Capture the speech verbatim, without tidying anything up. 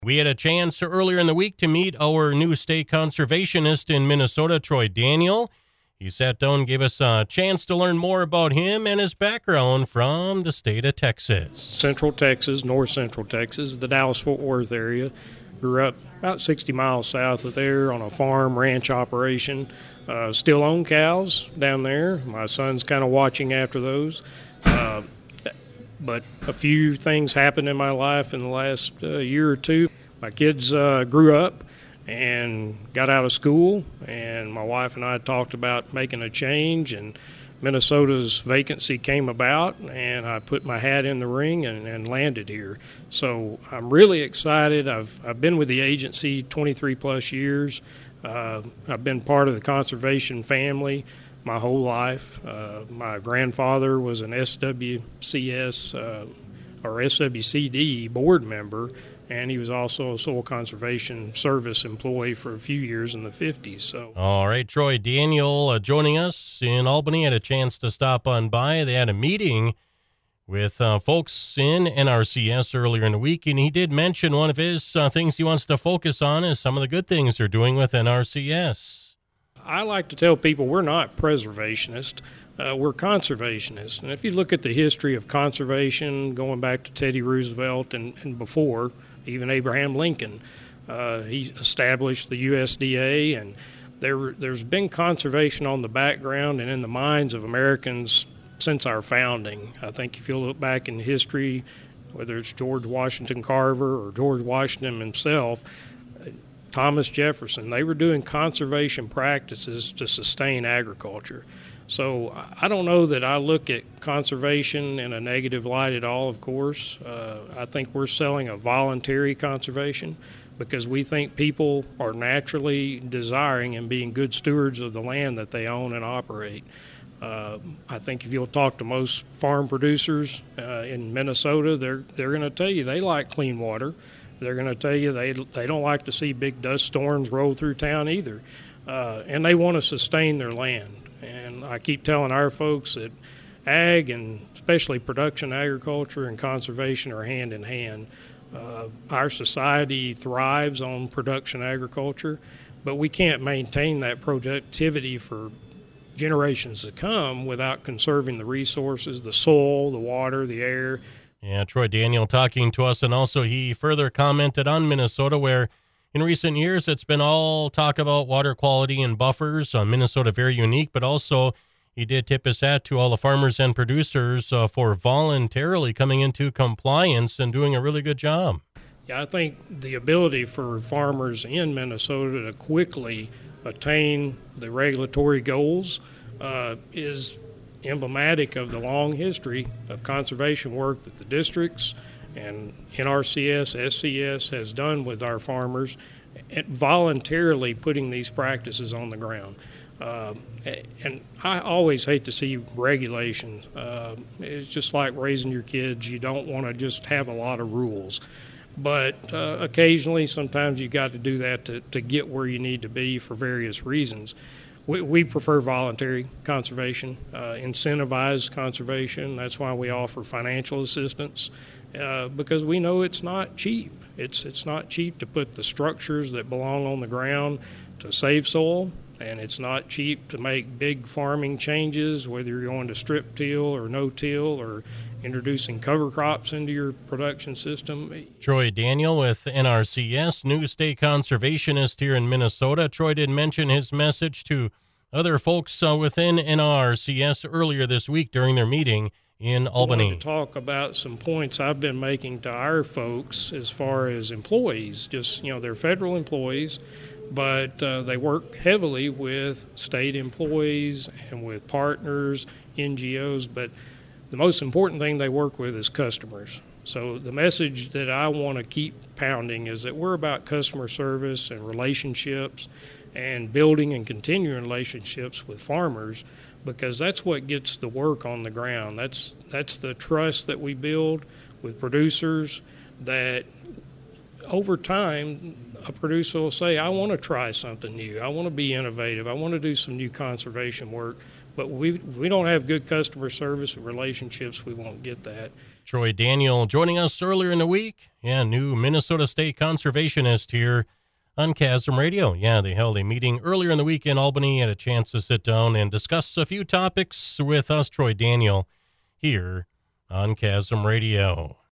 We had a chance earlier in the week to meet our new state conservationist in Minnesota, Troy Daniel. He sat down and gave us a chance to learn more about him and his background from the state of Texas. Central Texas, north central Texas, the Dallas-Fort Worth area. Grew up about sixty miles south of there on a farm ranch operation. Uh, still own cows down there. My son's kind of watching after those. Uh, but a few things happened in my life in the last uh, year or two. My kids uh, grew up and got out of school, and my wife and I talked about making a change, and Minnesota's vacancy came about, and I put my hat in the ring and, and landed here. So I'm really excited. I've I've been with the agency twenty-three plus years. Uh, I've been part of the conservation family my whole life. Uh, my grandfather was an S W C S uh, or S W C D board member, and he was also a Soil Conservation Service employee for a few years in the fifties. So, all right, Troy Daniel uh, joining us in Albany. Had a chance to stop on by. They had a meeting with uh, folks in N R C S earlier in the week, and he did mention one of his uh, things he wants to focus on is some of the good things they're doing with N R C S. I like to tell people we're not preservationists. Uh, we're conservationists. And if you look at the history of conservation, going back to Teddy Roosevelt and, and before, even Abraham Lincoln, uh, he established the U S D A, and there, there's been conservation on the background and in the minds of Americans since our founding. I think if you look back in history, whether it's George Washington Carver or George Washington himself, Thomas Jefferson, they were doing conservation practices to sustain agriculture. So I don't know that I look at conservation in a negative light at all, of course. Uh, I think we're selling a voluntary conservation because we think people are naturally desiring and being good stewards of the land that they own and operate. Uh, I think if you'll talk to most farm producers uh, in Minnesota, they're they're going to tell you they like clean water. They're going to tell you they they don't like to see big dust storms roll through town either, uh, and they want to sustain their land. And I keep telling our folks that ag and especially production agriculture and conservation are hand in hand. Uh, our society thrives on production agriculture, but we can't maintain that productivity for generations to come without conserving the resources, the soil, the water, the air. Yeah, Troy Daniel talking to us, and also he further commented on Minnesota, where in recent years it's been all talk about water quality and buffers. Uh, Minnesota very unique, but also he did tip his hat to all the farmers and producers uh, for voluntarily coming into compliance and doing a really good job. Yeah, I think the ability for farmers in Minnesota to quickly attain the regulatory goals uh, is emblematic of the long history of conservation work that the districts and N R C S, S C S has done with our farmers, and voluntarily putting these practices on the ground. Uh, and I always hate to see regulations. Uh, it's just like raising your kids. You don't want to just have a lot of rules. But uh, occasionally, sometimes you've got to do that to, to get where you need to be for various reasons. We, we prefer voluntary conservation, uh, incentivized conservation. That's why we offer financial assistance, uh, because we know it's not cheap. It's it's not cheap to put the structures that belong on the ground to save soil, and it's not cheap to make big farming changes, whether you're going to strip till or no-till or introducing cover crops into your production system. Troy Daniel with N R C S, new state conservationist here in Minnesota. Troy did mention his message to other folks uh, within N R C S earlier this week during their meeting in Albany. I wanted to talk about some points I've been making to our folks as far as employees. Just, you know, they're federal employees, but uh, they work heavily with state employees and with partners, N G Os, but the most important thing they work with is customers. So the message that I want to keep pounding is that we're about customer service and relationships and building and continuing relationships with farmers, because that's what gets the work on the ground. That's that's the trust that we build with producers, that over time a producer will say, I want to try something new. I want to be innovative. I want to do some new conservation work. But we we don't have good customer service and relationships, we won't get that. Troy Daniel joining us earlier in the week. Yeah, new Minnesota State conservationist here on Chasm Radio. Yeah, they held a meeting earlier in the week in Albany, had a chance to sit down and discuss a few topics with us, Troy Daniel, here on Chasm Radio.